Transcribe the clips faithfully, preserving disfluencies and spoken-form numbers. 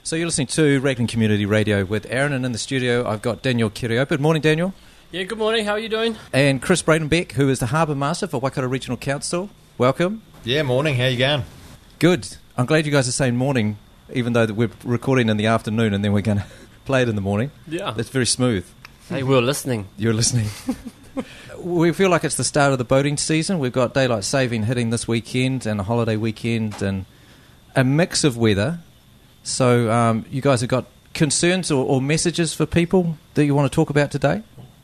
So you're listening to Raglan Community Radio with Aaron, and in the studio I've got Daniel Kiriopa. Good morning, Daniel. Yeah, good morning. How are you doing? And Chris Bradenbeck, who is the Harbour Master for Waikato Regional Council. Welcome. Yeah, morning. How you going? Good. I'm glad you guys are saying morning, even though we're recording in the afternoon and then we're going to play it in the morning. Yeah. That's very smooth. Hey, we're listening. You're listening. We feel like it's the start of the boating season. We've got daylight saving hitting this weekend and a holiday weekend and a mix of weather. So um, you guys have got concerns or, or messages for people that you want to talk about today?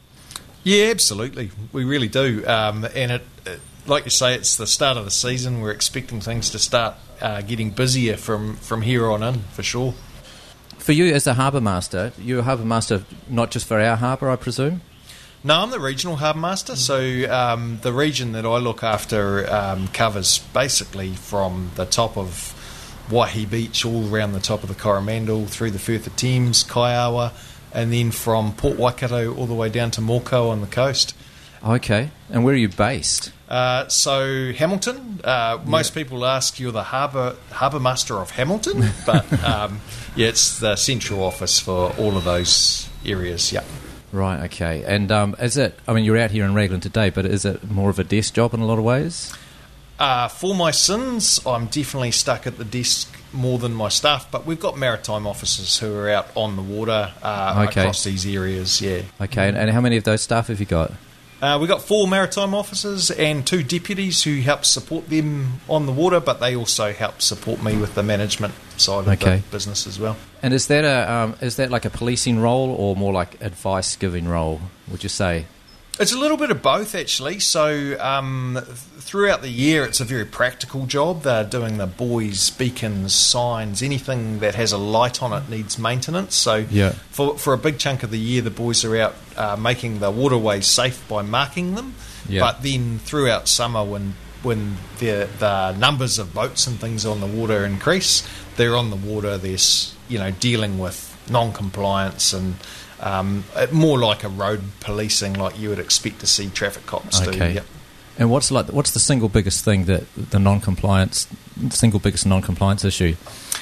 Yeah, absolutely. We really do. Um, and it, it, like you say, it's the start of the season. We're expecting things to start uh, getting busier from, from here on in, for sure. For you as a harbour master, you're a harbour master not just for our harbour, I presume? No, I'm the regional harbour master. So um, the region that I look after um, covers basically from the top of Waihi Beach all around the top of the Coromandel, through the Firth of Thames, Kaiawa, and then from Port Waikato all the way down to Mokau on the coast. Okay. And where are you based? Uh, so Hamilton. Uh, yeah. Most people ask, you're the harbour harbour master of Hamilton, but um, yeah, it's the central office for all of those areas. Yeah. Right. Okay. And um, is it? I mean, you're out here in Raglan today, but is it more of a desk job in a lot of ways? Uh, for my sins, I'm definitely stuck at the desk more than my staff, but we've got maritime officers who are out on the water uh, okay. across these areas, yeah. Okay, and, and how many of those staff have you got? Uh, we've got four maritime officers and two deputies who help support them on the water, but they also help support me with the management side of okay. the business as well. And is that a um, is that like a policing role or more like advice-giving role, would you say? It's a little bit of both, actually. So um, throughout the year, it's a very practical job. They're doing the buoys, beacons, signs, anything that has a light on it needs maintenance. So yeah. for for a big chunk of the year, the boys are out uh, making the waterways safe by marking them. Yeah. But then throughout summer, when when the the numbers of boats and things on the water increase, they're on the water. They're you know dealing with non-compliance and Um, more like a road policing, like you would expect to see traffic cops okay. do. Yep. And what's like what's the single biggest thing that the non-compliance, single biggest non-compliance issue?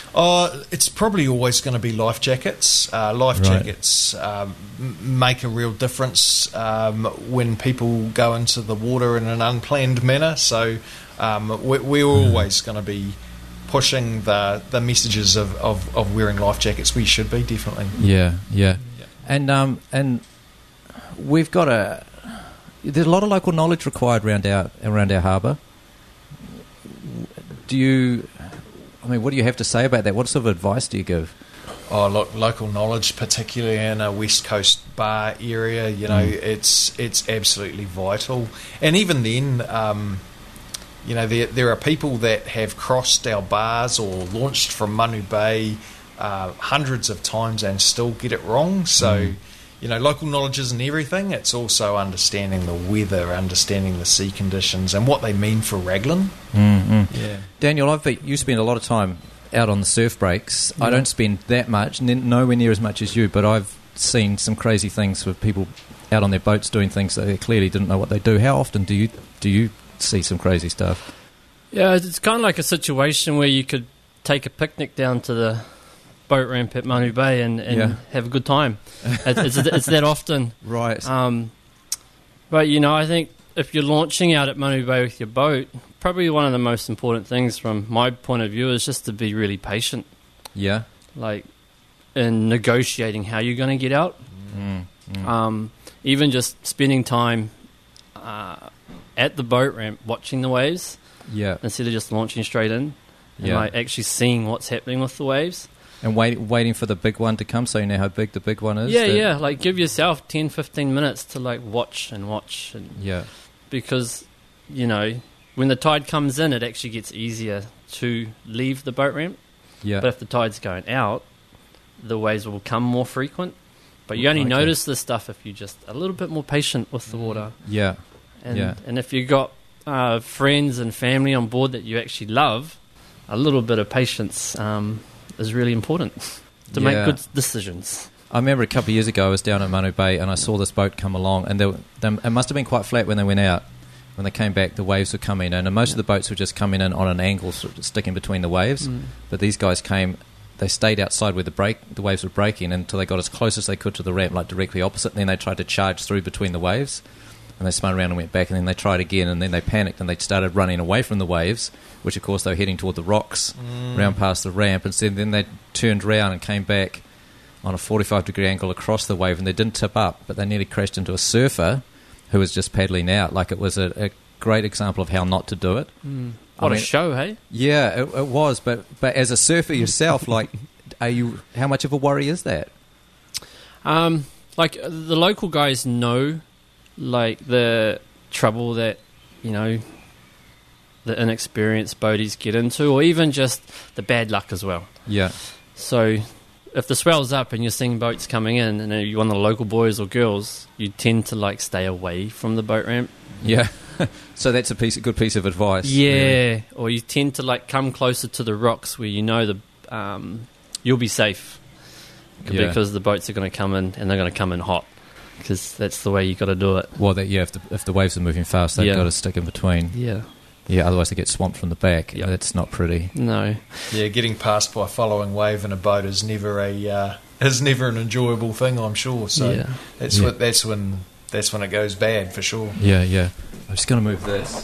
Oh, it's probably always going to be life jackets. Uh, life right. jackets um, make a real difference um, when people go into the water in an unplanned manner. So um, we're, we're always going to be pushing the the messages of, of, of wearing life jackets. We should be, definitely. Yeah, yeah. And um and we've got a there's a lot of local knowledge required around our around our harbour. Do you? I mean, what do you have to say about that? What sort of advice do you give? Oh, look, local knowledge, particularly in a West Coast bar area, you know, mm. it's it's absolutely vital. And even then, um, you know, there there are people that have crossed our bars or launched from Manu Bay Uh, hundreds of times and still get it wrong. So, mm. you know, local knowledge isn't everything. It's also understanding the weather, understanding the sea conditions and what they mean for Raglan. Mm-hmm. Yeah, Daniel, I've you spend a lot of time out on the surf breaks. Yeah. I don't spend that much, n- nowhere near as much as you, but I've seen some crazy things with people out on their boats doing things that they clearly didn't know what they do. How often do you do you see some crazy stuff? Yeah, it's kind of like a situation where you could take a picnic down to the boat ramp at Manu Bay and, and yeah. have a good time. It's, it's, it's that often. Right. Um, but, you know, I think if you're launching out at Manu Bay with your boat, probably one of the most important things from my point of view is just to be really patient. Yeah. Like, in negotiating how you're going to get out. Mm, mm. Um, even just spending time uh, at the boat ramp watching the waves. Yeah. Instead of just launching straight in. And yeah. like actually seeing what's happening with the waves. And wait, waiting for the big one to come so you know how big the big one is? Yeah, yeah. Like, give yourself ten, fifteen minutes to, like, watch and watch. And yeah. Because, you know, when the tide comes in, it actually gets easier to leave the boat ramp. Yeah. But if the tide's going out, the waves will become more frequent. But you only okay. notice this stuff if you're just a little bit more patient with the water. Yeah. And, yeah. and if you've got uh, friends and family on board that you actually love, a little bit of patience um, is really important to yeah. make good decisions. I remember a couple of years ago I was down at Manu Bay and I saw this boat come along and they, were, they, it must have been quite flat when they went out. When they came back, the waves were coming in and most yeah. of the boats were just coming in on an angle, sort of sticking between the waves. Mm. But these guys came they stayed outside where the break the waves were breaking until they got as close as they could to the ramp, like directly opposite. And then they tried to charge through between the waves, and they spun around and went back. And then they tried again, and then they panicked and they started running away from the waves, which of course they were heading toward the rocks, mm. round past the ramp. And so then they turned round and came back on a forty-five degree angle across the wave, and they didn't tip up, but they nearly crashed into a surfer who was just paddling out. Like, it was a, a great example of how not to do it. Mm. What I a mean, show, hey? Yeah, it, it was. But but as a surfer yourself, like, are you? How much of a worry is that? Um, like the local guys know, like the trouble that you know the inexperienced boaties get into, or even just the bad luck as well. Yeah. So, if the swell's up and you're seeing boats coming in, and you're one of the local boys or girls, you tend to like stay away from the boat ramp. Yeah. So that's a piece, a good piece of advice. Yeah, really. Or you tend to like come closer to the rocks where you know the um, you'll be safe, Yeah. because the boats are going to come in and they're going to come in hot, because that's the way you got to do it. Well, that, yeah. If the, if the waves are moving fast, they've Yeah. got to stick in between. Yeah. Yeah. Otherwise, they get swamped from the back. Yep. That's not pretty. No. Yeah, getting past by a following wave in a boat is never a uh, is never an enjoyable thing, I'm sure. So Yeah. that's Yeah. what that's when that's when it goes bad for sure. Yeah, yeah. I'm just going to move this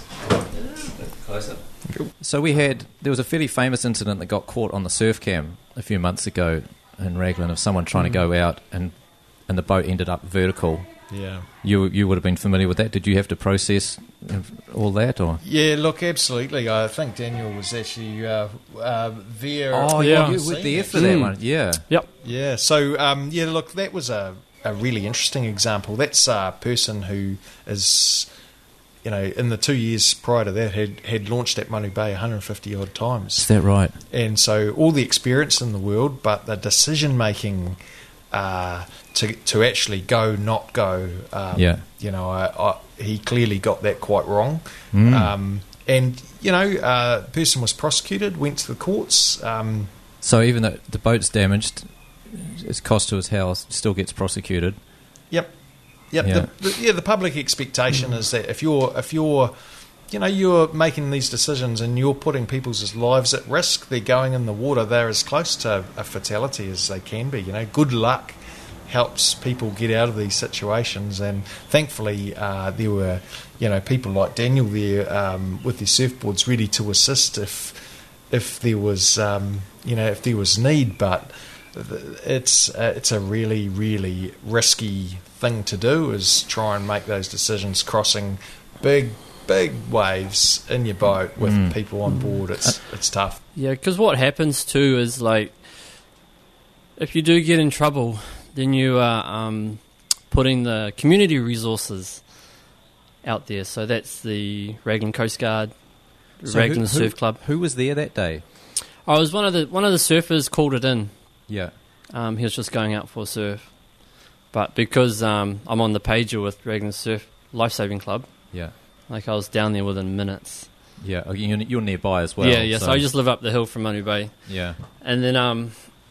closer. So we had, there was a fairly famous incident that got caught on the surf cam a few months ago in Raglan of someone trying Mm. to go out and and the boat ended up vertical. Yeah. You you would have been familiar with that. Did you have to process all that, or? Yeah, look, absolutely. I think Daniel was actually uh, uh, there. Oh, yeah. yeah, you were there for that Mm. one. Yeah. Yep. Yeah, so, um, yeah, look, that was a, a really interesting example. That's a person who is, you know, in the two years prior to that had, had launched at Manu Bay one hundred fifty odd times. Is that right? And so all the experience in the world, but the decision-making uh, to to actually go, not go, um, Yeah. you know, I, I, he clearly got that quite wrong. Mm. Um, and, you know, uh, the person was prosecuted, went to the courts. Um, So even though the boat's damaged, its cost to his house still gets prosecuted. Yep, yep. Yeah. The, the, yeah, the public expectation is that if you're if you're you know you're making these decisions and you're putting people's lives at risk, they're going in the water. They're as close to a fatality as they can be. You know, good luck helps people get out of these situations, and thankfully uh, there were you know people like Daniel there um, with their surfboards ready to assist if if there was um, you know if there was need, but. It's uh, it's a really really risky thing to do, is try and make those decisions crossing big big waves in your boat with Mm. people on board. It's it's tough. Yeah, because what happens too is, like, if you do get in trouble, then you are um, putting the community resources out there. So that's the Raglan Coast Guard, So Raglan who- Surf who- Club. Who was there that day? I was one of the one of the surfers called it in. Yeah. Um, he was just going out for a surf, but because um, I'm on the pager with Raglan Surf Lifesaving Club, Yeah. like I was down there within minutes. Yeah. Oh, you're, you're nearby as well. yeah, yeah. So. I just live up the hill from Manu Bay. Yeah. And then, um,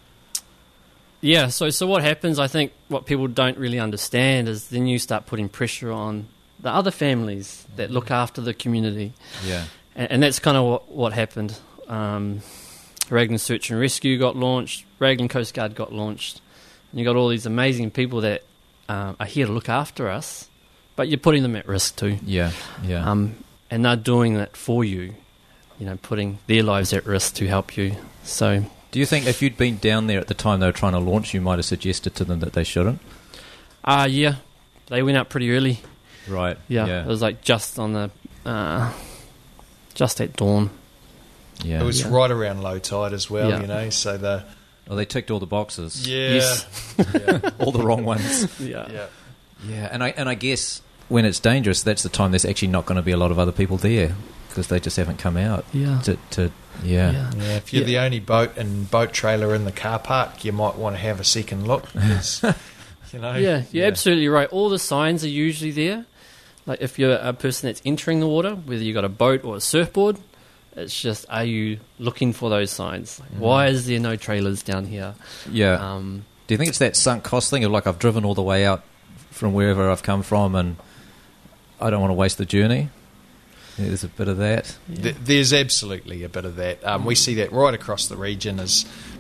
yeah, so so what happens, I think what people don't really understand is then you start putting pressure on the other families that look after the community. Yeah. And, and that's kind of what, what happened. Um, Raglan Search and Rescue got launched, Raglan Coast Guard got launched, and you got all these amazing people that um, are here to look after us, but you're putting them at risk too. Yeah. Yeah. Um, and they're doing that for you, you know, putting their lives at risk to help you. So... Do you think if you'd been down there at the time they were trying to launch, you might have suggested to them that they shouldn't? Uh, yeah, they went out pretty early. Right. Yeah, Yeah. it was like just on the, uh, just at dawn. Yeah. It was Yeah. right around low tide as well. Yeah. You know, so the Well, they ticked all the boxes. yeah, Yes. yeah, All the wrong ones. Yeah. yeah. Yeah. And I and I guess when it's dangerous, that's the time there's actually not going to be a lot of other people there because they just haven't come out Yeah. to. to yeah. Yeah. Yeah, if you're Yeah. the only boat and boat trailer in the car park, you might want to have a second look. 'Cause, you know, Yeah, you're absolutely right. All the signs are usually there. Like if you're a person that's entering the water, whether you've got a boat or a surfboard, it's just, are you looking for those signs? Like, why is there no trailers down here? Yeah. Um, Do you think it's that sunk cost thing of like I've driven all the way out from wherever I've come from and I don't want to waste the journey? Yeah, there's a bit of that. yeah. Th- There's absolutely a bit of that. Um, we see that right across the region as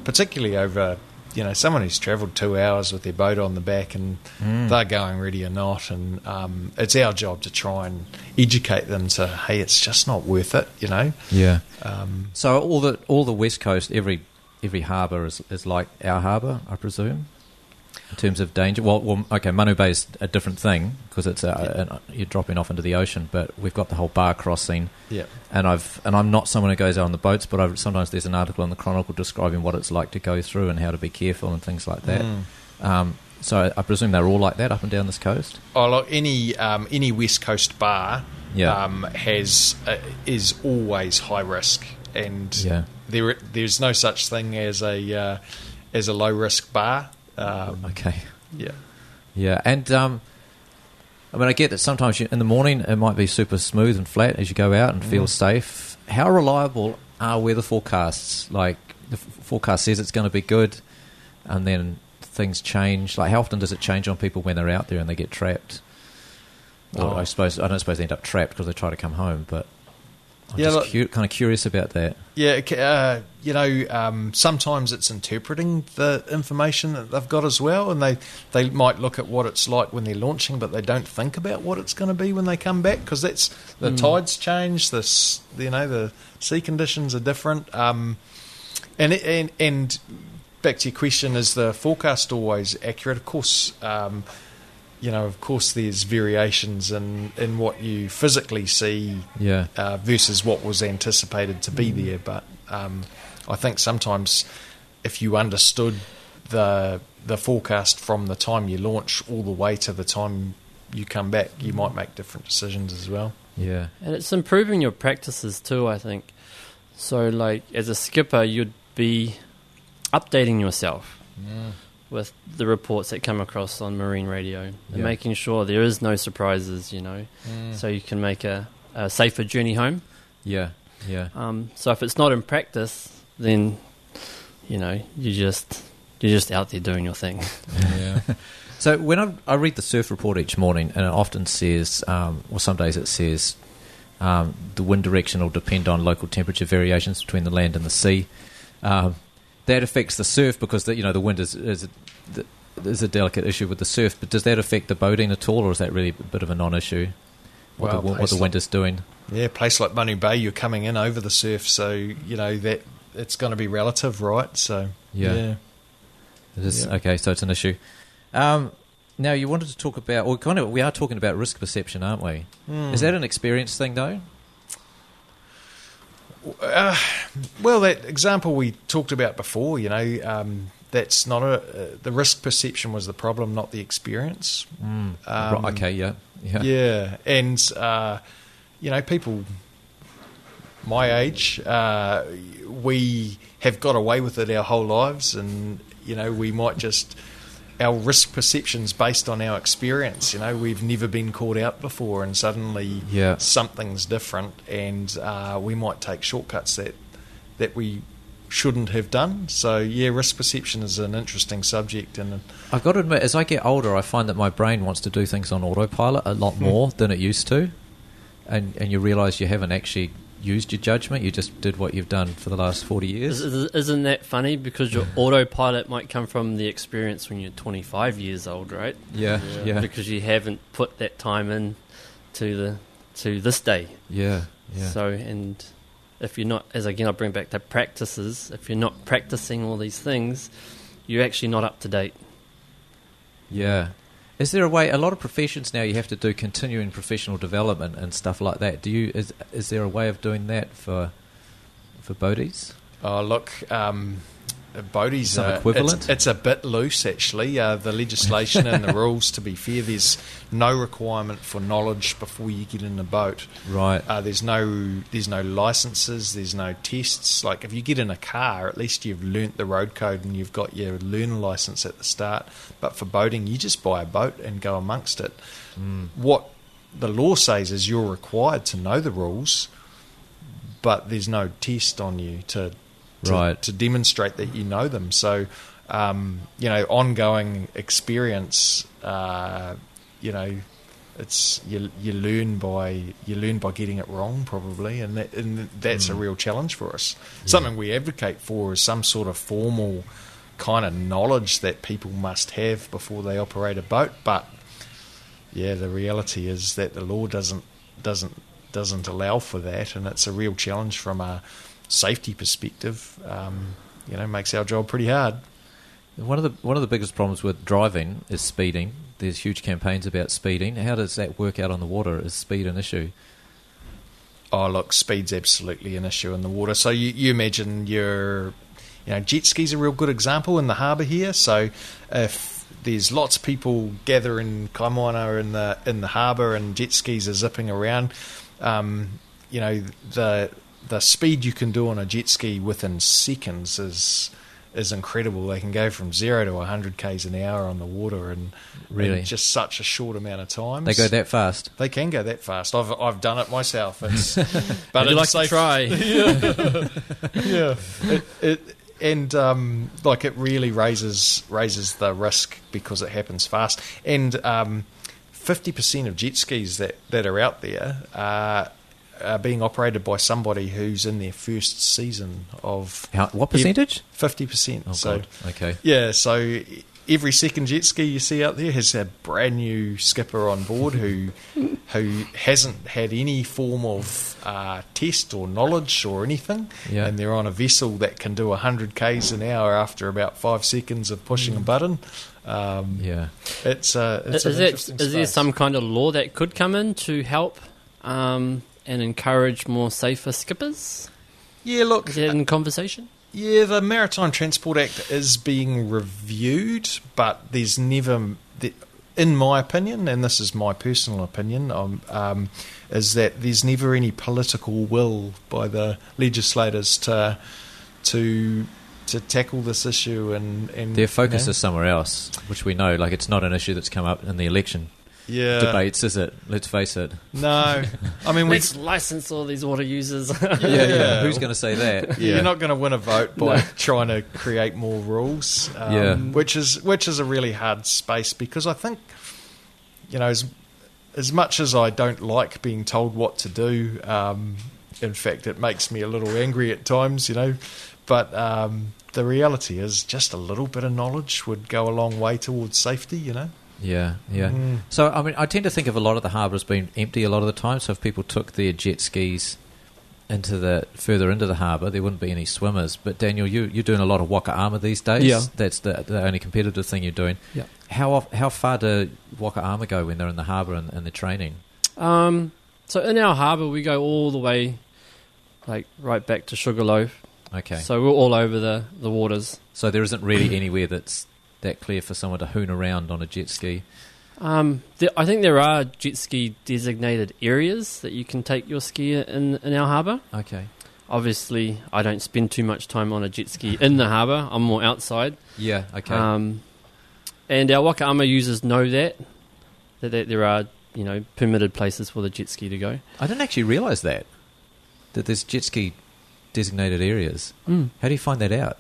particularly over, you know, someone who's travelled two hours with their boat on the back and Mm. they're going ready or not. And um, it's our job to try and educate them to, hey, it's just not worth it, you know. Yeah. Um, So all the all the West Coast, every every harbour is, is like our harbour, I presume, in terms of danger. Well, well okay, Manu Bay is a different thing because it's a, a, you're dropping off into the ocean, but we've got the whole bar crossing. yeah. And I've and I'm not someone who goes out on the boats, but I've, sometimes there's an article in the Chronicle describing what it's like to go through and how to be careful and things like that. Mm. Um, so I presume they're all like that up and down this coast. Oh, look, any um, any West Coast bar Yeah. um, has uh, is always high risk, and Yeah. there there's no such thing as a uh, as a low risk bar. Um, Okay. yeah, Yeah, and um, I mean, I get that sometimes you, in the morning it might be super smooth and flat as you go out and feel Mm. safe. How reliable are weather forecasts? Like the f- forecast says it's going to be good, and then things change. Like how often does it change on people when they're out there and they get trapped? Or Oh. I suppose I don't suppose they end up trapped because they try to come home, but I'm Yeah, just look- cu- kind of curious about that. yeah. ca- Uh, you know, um, sometimes it's interpreting the information that they've got as well, and they they might look at what it's like when they're launching, but they don't think about what it's going to be when they come back because that's the Mm. tides change. This, you know, the sea conditions are different. Um, and it, and and back to your question, is the forecast always accurate? Of course. Um, you know, of course, there's variations in, in what you physically see Yeah, uh, versus what was anticipated to be there. But um, I think sometimes if you understood the the forecast from the time you launch all the way to the time you come back, you might make different decisions as well. yeah, And it's improving your practices too, I think. So, like, as a skipper, you'd be updating yourself with the reports that come across on marine radio and Yeah. making sure there is no surprises, you know, so you can make a, a safer journey home. yeah, yeah. Um, so if it's not in practice, then, you know, you just, you're just out there doing your thing. Yeah. So when I, I read the surf report each morning, and it often says, um, or some days it says, um, the wind direction will depend on local temperature variations between the land and the sea. Um, that affects the surf because the, you know the wind is is a, the, is a delicate issue with the surf. But does that affect the boating at all, or is that really a bit of a non-issue? What, Well, the, what place the wind is doing? Yeah, a place like Manu Bay, you're coming in over the surf, so you know that it's going to be relative, right? So Yeah. yeah. It is, Yeah. Okay, so it's an issue. Um, now you wanted to talk about, or kind of, we are talking about risk perception, aren't we? Hmm. Is that an experience thing though? Uh, well, that example we talked about before, you know, um, that's not a uh, the risk perception was the problem, not the experience. Mm. Um, Right, okay, yeah, yeah, Yeah, and uh, you know, people my age, uh, we have got away with it our whole lives, and you know, we might just our risk perceptions based on our experience. You know, we've never been caught out before, and suddenly Yeah. something's different, and uh, we might take shortcuts that that we shouldn't have done. So yeah, risk perception is an interesting subject, and I've got to admit, as I get older, I find that my brain wants to do things on autopilot a lot more than it used to, and and you realise you haven't actually used your judgment. You just did what you've done for the last forty years. Is- is- Isn't that funny? Because your autopilot might come from the experience when you're twenty-five years old, right? Yeah, yeah, Because you haven't put that time in to the to this day. yeah, yeah. So, and if you're not, as again I bring back to practices, if you're not practicing all these things, you're actually not up to date. Yeah. Is there a way? A lot of professions now you have to do continuing professional development and stuff like that. Do you? Is is there a way of doing that for for boaties? oh look, um, boaties Some are, equivalent? It's, it's a bit loose actually. Uh, the legislation and the rules. To be fair, there's no requirement for knowledge before you get in a boat. Right. Uh, there's no there's no licenses, there's no tests. Like if you get in a car, at least you've learnt the road code and you've got your learner license at the start. But for boating, you just buy a boat and go amongst it. Mm. What the law says is you're required to know the rules, but there's no test on you to to, Right. to demonstrate that you know them. So, um, you know, ongoing experience, uh, you know, it's you you learn by you learn by getting it wrong probably, and that, and that's Mm. a real challenge for us. Yeah. Something we advocate for is some sort of formal kind of knowledge that people must have before they operate a boat. But yeah, the reality is that the law doesn't doesn't doesn't allow for that, and it's a real challenge from a safety perspective. Um, you know, makes our job pretty hard. One of the one of the biggest problems with driving is speeding. There's huge campaigns about speeding. How does that work out on the water? Is speed an issue? Oh, look, speed's absolutely an issue in the water. So you, you imagine your, you know, jet ski's a real good example in the harbour here. So if there's lots of people gather in Kaimoana in the in the harbour and jet skis are zipping around, um, you know, the the speed you can do on a jet ski within seconds is is incredible. They can go from zero to one hundred k's an hour on the water in, Really? in just such a short amount of time. They go that fast? They can go that fast. I've I've done it myself. It's, But Would you like it's to safe- try? yeah, it, it and um, like it really raises raises the risk because it happens fast. And um, fifty percent of jet skis that, that are out there are, are being operated by somebody who's in their first season of How, what percentage? fifty percent. Oh, so God. Okay. yeah, so every second jet ski you see out there has a brand new skipper on board who who hasn't had any form of uh, test or knowledge or anything, Yeah. and they're on a vessel that can do one hundred k's an hour after about five seconds of pushing a button. Um, Yeah. It's, uh, it's is an it, interesting is there space. some kind of law that could come in to help um, and encourage more safer skippers? Yeah, look, Is that in conversation? yeah, the Maritime Transport Act is being reviewed, but there's never, in my opinion, and this is my personal opinion, um, um, is that there's never any political will by the legislators to to to tackle this issue, and, and Their focus you know, is somewhere else, which we know. Like, it's not an issue that's come up in the election yeah, debates, is it? Let's face it. No, I mean we. Let's license all these water users. Yeah. Who's going to say that? You're not going to win a vote by trying to create more rules, um, Yeah. which is which is a really hard space, because I think, you know, as as much as I don't like being told what to do, um, in fact, it makes me a little angry at times, you know. But um, the reality is, just a little bit of knowledge would go a long way towards safety, you know. Yeah, yeah. Mm. So, I mean, I tend to think of a lot of the harbour as being empty a lot of the time. So if people took their jet skis into the further into the harbour, there wouldn't be any swimmers. But Daniel, you, you're doing a lot of waka ama these days. Yeah. That's the, the only competitive thing you're doing. Yeah. How off, how far do waka ama go when they're in the harbour and, and they're training? Um, so in our harbour, we go all the way, like right back to Sugarloaf. Okay. So we're all over the, the waters. So there isn't really anywhere that's that clear for someone to hoon around on a jet ski. Um, there, I think there are jet ski designated areas that you can take your skier in, in our harbour. Okay. Obviously, I don't spend too much time on a jet ski in the harbour. I'm more outside. Yeah. Okay. Um, and our waka ama users know that, that that there are, you know, permitted places for the jet ski to go. I didn't actually realise that that there's jet ski designated areas. Mm. How do you find that out?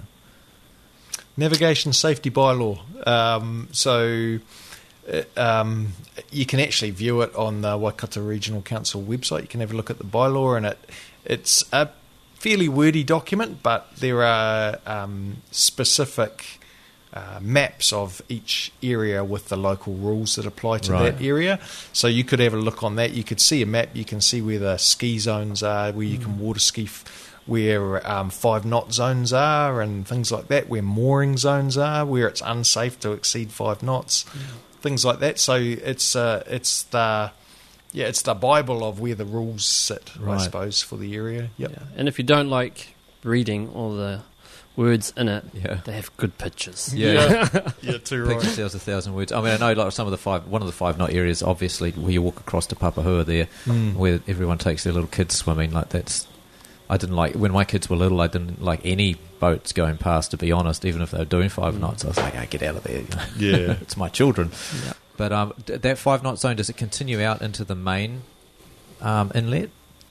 Navigation safety bylaw. Um, so uh, um, you can actually view it on the Waikato Regional Council website. You can have a look at the bylaw, and it it's a fairly wordy document, but there are um, specific uh, maps of each area with the local rules that apply to Right. that area. So you could have a look on that. You could see a map. You can see where the ski zones are, where you can water ski, f- where um, five knot zones are, and things like that, where mooring zones are, where it's unsafe to exceed five knots, things like that. So it's uh, it's the yeah, it's the Bible of where the rules sit, I Right. suppose, for the area. Yep. Yeah. And if you don't like reading all the words in it, Yeah. they have good pictures. Yeah. yeah, too Picture tells a thousand words. I mean, I know like some of the five, one of the five knot areas, obviously, where you walk across to Papahua there, Mm. where everyone takes their little kids swimming. Like that's, I didn't like when my kids were little. I didn't like any boats going past. To be honest, even if they were doing five Mm. knots, I was like, "Ah, get out of there!" Yeah. it's my children. Yeah. But um, d- that five knot zone, does it continue out into the main um, inlet?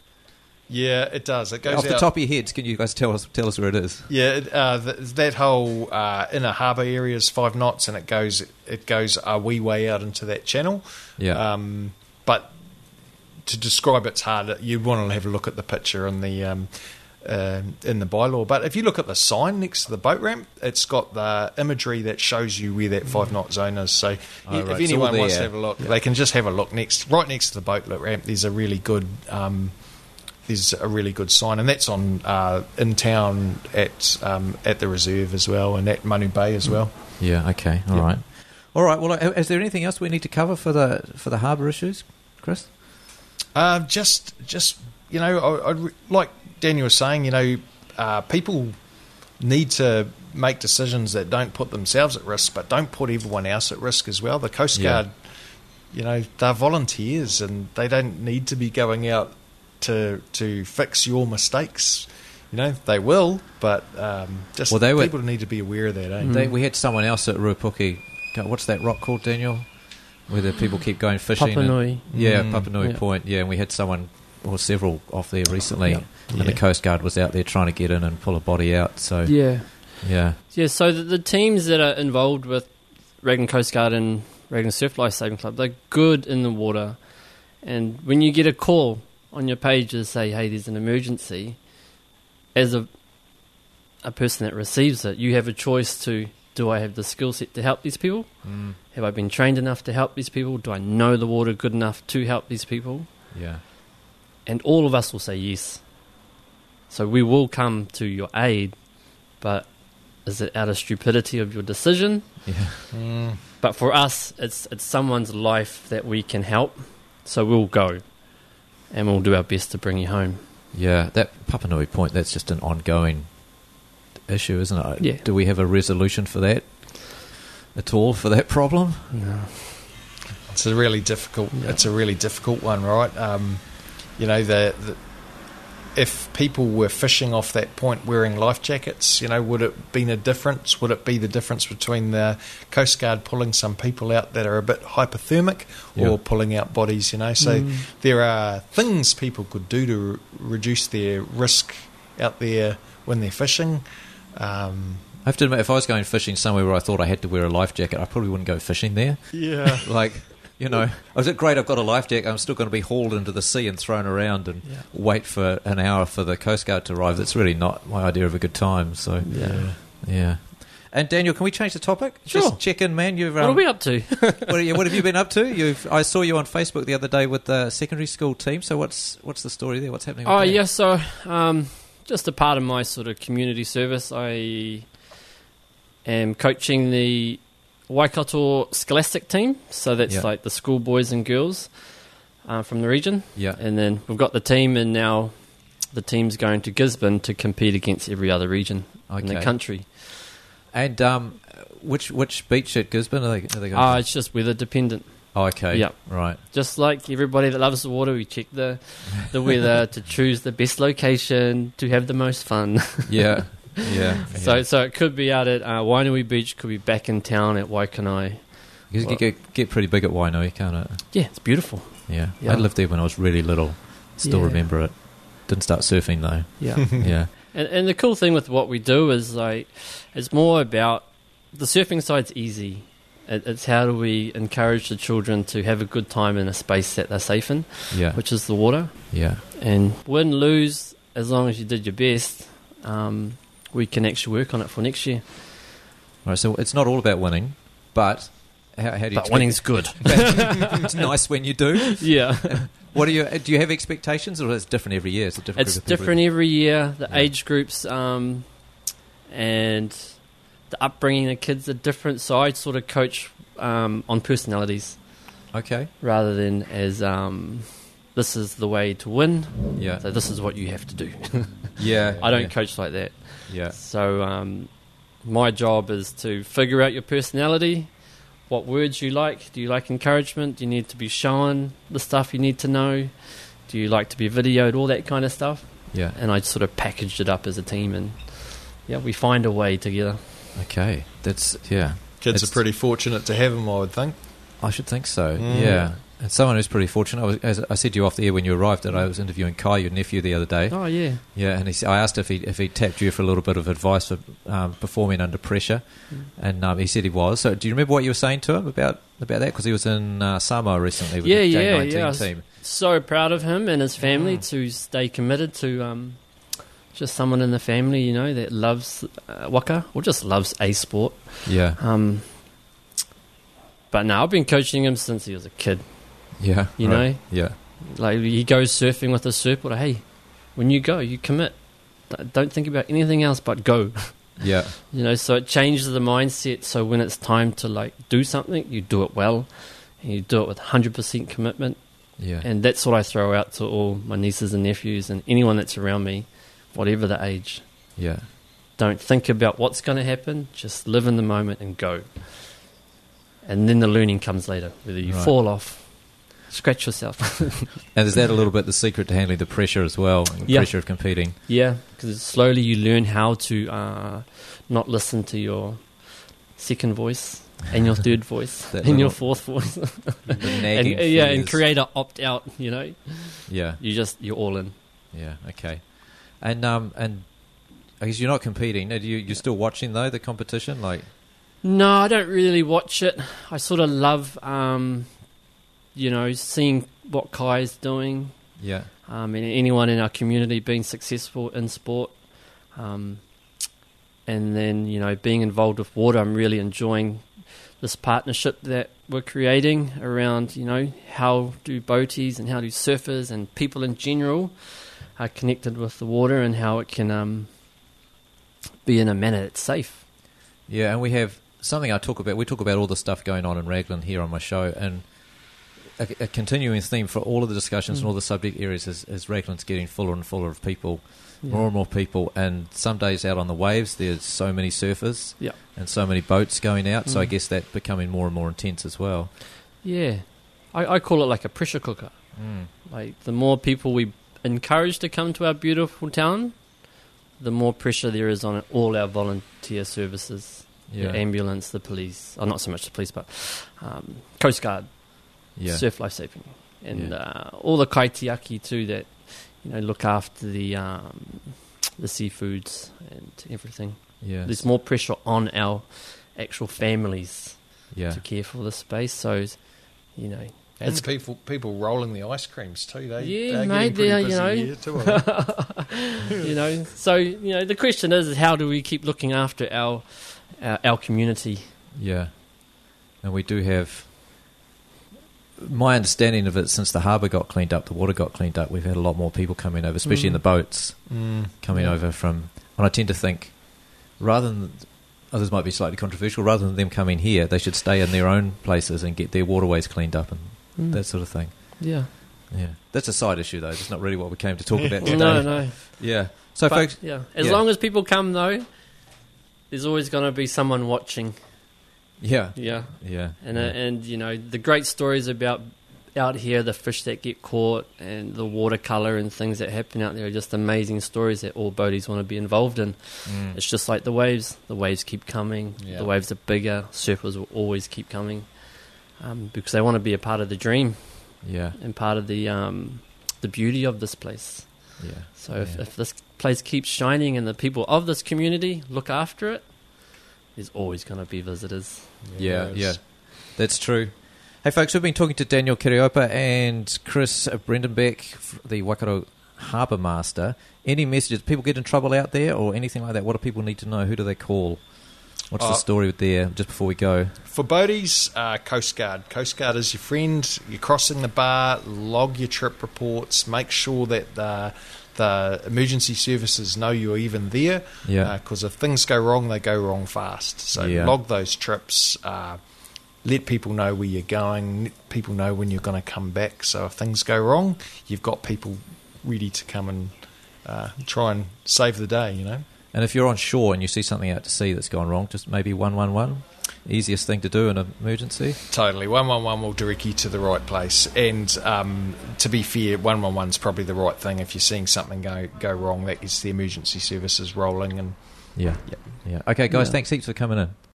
Yeah, it does. It goes Off the out- top of your heads, can you guys tell us tell us where it is? Yeah, it, uh, th- that whole uh, inner harbour area is five knots, and it goes it goes a wee way out into that channel. Yeah. Um, but to describe it's hard. You'd want to have a look at the picture and the um, uh, in the bylaw. But if you look at the sign next to the boat ramp, it's got the imagery that shows you where that five knot zone is. So Oh, if right. It's anyone all wants to there. have a look, Yeah. they can just have a look next, right next to the boat ramp. There's a really good. Um, There's a really good sign, and that's on uh, in town at um, at the reserve as well, and at Manu Bay as well. Yeah. Okay. All Yep. right. All right. Well, is there anything else we need to cover for the for the harbour issues, Chris? Uh, just, just you know, I, I re- like Daniel was saying, you know, uh, people need to make decisions that don't put themselves at risk, but don't put everyone else at risk as well. The Coast Yeah. Guard, you know, they're volunteers, and they don't need to be going out to to fix your mistakes. You know, they will, but um, just Well, they were- people need to be aware of that. Eh? Mm. They, we had someone else at Ruapuki. go- What's that rock called, Daniel? Where the people keep going fishing. and- Papanui. yeah, Mm. Papanui Yeah. Point. Yeah, and we had someone or several off there recently, Yeah. and Yeah. the Coast Guard was out there trying to get in and pull a body out. So Yeah. yeah, Yeah, so the, the teams that are involved with Raglan Coast Guard and Raglan Surf Life Saving Club, they're good in the water. And when you get a call on your page to say, hey, there's an emergency, as a a person that receives it, you have a choice to, do I have the skill set to help these people? mm. Have I been trained enough to help these people? Do I know the water good enough to help these people? yeah, And all of us will say yes. So we will come to your aid, but is it out of stupidity of your decision? yeah, Mm. But for us, it's it's someone's life that we can help, so we'll go, and we'll do our best to bring you home. yeah. That Papanui Point, that's just an ongoing issue, isn't it? Yeah. Do we have a resolution for that at all, for that problem? No. It's a really difficult. Yeah. It's a really difficult one, right? Um, you know, the, the if people were fishing off that point wearing life jackets, you know, would it been a difference? Would it be the difference between the Coast Guard pulling some people out that are a bit hypothermic, Yeah. or pulling out bodies? You know, so Mm. there are things people could do to re- reduce their risk out there when they're fishing. Um, I have to admit, if I was going fishing somewhere where I thought I had to wear a life jacket, I probably wouldn't go fishing there. yeah. Like, you know, I was it great, I've got a life jacket, I'm still going to be hauled into the sea and thrown around and Yeah. wait for an hour for the Coast Guard to arrive. That's really not my idea of a good time. So, Yeah. yeah. And Daniel, can we change the topic? Sure. Just check in, man. You've, What um, are we up to? what, are you, what have you been up to? You've I saw you on Facebook the other day with the secondary school team. So what's what's the story there? What's happening with Oh, that? yeah, so um, just a part of my sort of community service, I am coaching the Waikato Scholastic team. So that's Yeah. like the school boys and girls uh, from the region. Yeah. And then we've got the team, and now the team's going to Gisborne to compete against every other region in the Okay. country. And um, which which beach at Gisborne are they, are they going Ah, to? it's just weather dependent. Oh, okay. yeah. Right. Just like everybody that loves the water, we check the the weather to choose the best location to have the most fun. Yeah. Yeah. So yeah. so it could be out at uh, Wainui Beach, could be back in town at Waikanai. You can get, get pretty big at Wainui, can't it? Yeah, it's beautiful. Yeah. Yeah. I lived there when I was really little. Still Yeah. remember it. Didn't start surfing though. Yeah. Yeah. and, and the cool thing with what we do is like it's more about the surfing side's easy. It, it's how do we encourage the children to have a good time in a space that they're safe in, Yeah. which is the water. Yeah. And win, lose, as long as you did your best, um, we can actually work on it for next year. Right. So it's not all about winning, but how, how do you? But expect- winning's good. it's nice when you do. Yeah. What do you? Do you have expectations, or is it different every year? It's a different. It's group of people? different every year. The Yeah. age groups um, and the upbringing of kids are different. So I sort of coach um, on personalities Okay. rather than as um, this is the way to win. Yeah. So this is what you have to do. Yeah. I don't Yeah. coach like that. Yeah. So um, my job is to figure out your personality. What words you like? Do you like encouragement? Do you need to be shown the stuff you need to know? Do you like to be videoed? All that kind of stuff. Yeah. And I sort of packaged it up as a team, and yeah, we find a way together. Okay. That's yeah. Kids It's- are pretty fortunate to have them, I would think. I should think so. Mm. Yeah. And someone who's pretty fortunate. I was, as I said to you off the air when you arrived, that I was interviewing Kai, your nephew, the other day. Oh yeah, Yeah, and he, s- I asked if he if he tapped you for a little bit of advice for um, performing under pressure, Mm. and um, he said he was. So, do you remember what you were saying to him about about that? Because he was in uh, Samoa recently with Yeah, the J yeah, nineteen yeah. team. So proud of him and his family Mm. to stay committed to um, just someone in the family, you know, that loves uh, waka or just loves a sport. Yeah, Um, but no, I've been coaching him since he was a kid. yeah, You right. know? yeah, Like he goes surfing with a surfboard. Hey, when you go, you commit. D- Don't think about anything else but go. yeah, You know, so it changes the mindset. So when it's time to like do something, you do it well, and you do it with one hundred percent commitment. yeah, And that's what I throw out to all my nieces and nephews and anyone that's around me, whatever the age. yeah. Don't think about what's going to happen. Just live in the moment and go. And then the learning comes later. Whether you Right. fall off, scratch yourself. And is that a little bit the secret to handling the pressure as well? The Yeah. pressure of competing. Yeah, because slowly you learn how to uh, not listen to your second voice and your third voice That and your little- fourth voice. The and, nagging uh, yeah, and fears. create a opt out. You know, Yeah, you just you're all in. yeah. Okay. And um and I guess you're not competing. Are you you're still watching though the competition? Like No, I don't really watch it. I sort of love, um, you know, seeing what Kai's doing. yeah, Um, and anyone in our community being successful in sport. Um, and then, you know, being involved with water, I'm really enjoying this partnership that we're creating around, you know, how do boaties and how do surfers and people in general are connected with the water and how it can um, be in a manner that's safe. yeah. And we have something I talk about. We talk about all the stuff going on in Raglan here on my show, and a, a continuing theme for all of the discussions Mm. and all the subject areas is, is Raglan's getting fuller and fuller of people. Yeah. More and more people, and some days out on the waves there's so many surfers Yeah. and so many boats going out, so I Mm. guess that becoming more and more intense as well. Yeah. I, I call it like a pressure cooker. Mm. Like, the more people we encourage to come to our beautiful town, the more pressure there is on all our volunteer services. Yeah, The ambulance, the police, oh, not so much the police, but um, Coast Guard, yeah, surf lifesaving, and Yeah. uh, all the kaitiaki too that, you know, look after the um, the seafoods and everything. yeah, There's more pressure on our actual families yeah, to care for the space. So, you know, And It's- the people people rolling the ice creams too. They Yeah, they're mate, getting pretty they're, busy you know. here too, I think. you know, so, you know, the question is, is how do we keep looking after our our, our community? yeah. And we do have. My understanding of it, since the harbour got cleaned up, the water got cleaned up, we've had a lot more people coming over, especially in Mm. the boats, Mm, coming yeah. over from. And I tend to think, rather than. Others might be slightly controversial. Rather than them coming here, they should stay in their own places and get their waterways cleaned up and Mm. that sort of thing. Yeah. Yeah, that's a side issue though. It's not really what we came to talk about today. No, no. Yeah. So, But, folks, yeah. As yeah. long as people come, though, there's always going to be someone watching. yeah, Yeah. yeah, And, yeah. uh, and you know, the great stories about out here, the fish that get caught and the watercolour and things that happen out there are just amazing stories that all boaties want to be involved in. Mm. It's just like the waves. The waves keep coming. Yeah. The waves are bigger. Surfers will always keep coming um, because they want to be a part of the dream yeah, and part of the um, the beauty of this place. yeah. So if, Yeah. if this place keeps shining and the people of this community look after it, there's always going to be visitors. Yeah, it's- yeah, that's true. Hey, folks, we've been talking to Daniel Kiriopa and Chris Brendenbeck, f- the Waikato Harbour Master. Any messages? People get in trouble out there or anything like that? What do people need to know? Who do they call? What's the Uh, story there, just before we go? For boaties, uh, Coast Guard. Coast Guard is your friend. You're crossing the bar, log your trip reports, make sure that the, the emergency services know you're even there. Yeah, Because if things go wrong, they go wrong fast. So Yeah. log those trips. Uh, let people know where you're going. Let people know when you're going to come back. So if things go wrong, you've got people ready to come and uh, try and save the day, you know. and if you're on shore and you see something out to sea that's gone wrong, just maybe one one one. Easiest thing to do in an emergency. Totally. one one one will direct you to the right place. And um, to be fair, one one one is probably the right thing. If you're seeing something go go wrong, that is the emergency services rolling. And Yeah, Yep. yeah. Okay, guys, Yeah. thanks heaps for coming in.